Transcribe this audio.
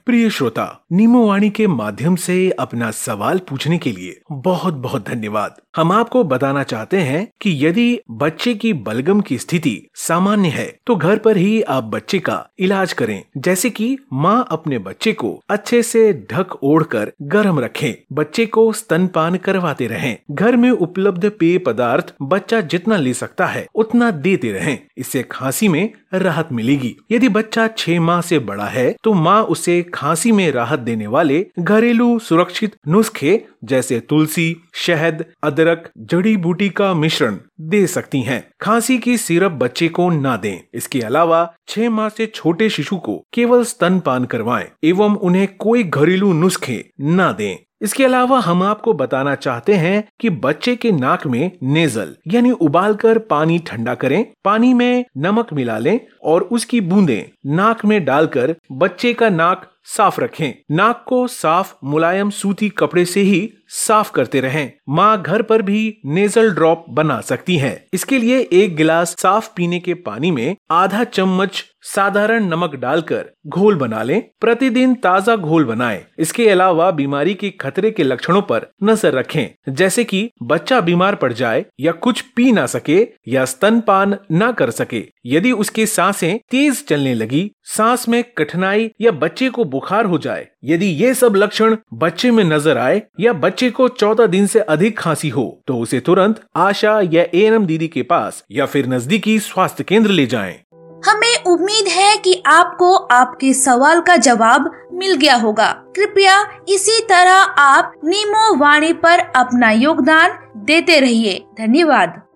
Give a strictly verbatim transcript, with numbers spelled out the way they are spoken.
प्रिय श्रोता, नीमो वाणी के माध्यम से अपना सवाल पूछने के लिए बहुत बहुत धन्यवाद। हम आपको बताना चाहते हैं कि यदि बच्चे की बलगम की स्थिति सामान्य है तो घर पर ही आप बच्चे का इलाज करें, जैसे कि माँ अपने बच्चे को अच्छे से ढक ओढ़कर गर्म रखें, बच्चे को स्तनपान करवाते रहें, घर में उपलब्ध पेय पदार्थ बच्चा जितना ले सकता है उतना देते रहें, इससे खांसी में राहत मिलेगी। यदि बच्चा छह माह से बड़ा है तो माँ उसे खांसी में राहत देने वाले घरेलू सुरक्षित नुस्खे जैसे तुलसी, शहद, अदरक, जड़ी बूटी का मिश्रण दे सकती हैं। खांसी की सिरप बच्चे को ना दें। इसके अलावा छह माह से छोटे शिशु को केवल स्तनपान करवाएं एवं उन्हें कोई घरेलू नुस्खे ना दें। इसके अलावा हम आपको बताना चाहते हैं कि बच्चे के नाक में नेजल यानी उबालकर पानी ठंडा करें, पानी में नमक मिला लें और उसकी बूंदें नाक में डालकर बच्चे का नाक साफ रखें। नाक को साफ मुलायम सूती कपड़े से ही साफ करते रहें। माँ घर पर भी नेजल ड्रॉप बना सकती है। इसके लिए एक गिलास साफ पीने के पानी में आधा चम्मच साधारण नमक डालकर घोल बना लें। प्रतिदिन ताज़ा घोल बनाएं। इसके अलावा बीमारी के खतरे के लक्षणों पर नजर रखें, जैसे कि बच्चा बीमार पड़ जाए या कुछ पी ना सके या स्तनपान ना कर सके। यदि उसकी सांसें तेज चलने लगी, सांस में कठिनाई या बच्चे को बुखार हो जाए, यदि ये सब लक्षण बच्चे में नजर आए या बच्चे को चौदह दिन से अधिक खांसी हो तो उसे तुरंत आशा या ए एन एम दीदी के पास या फिर नजदीकी स्वास्थ्य केंद्र ले जाएं। हमें उम्मीद है कि आपको आपके सवाल का जवाब मिल गया होगा। कृपया इसी तरह आप नीमो वाणी पर अपना योगदान देते रहिए। धन्यवाद।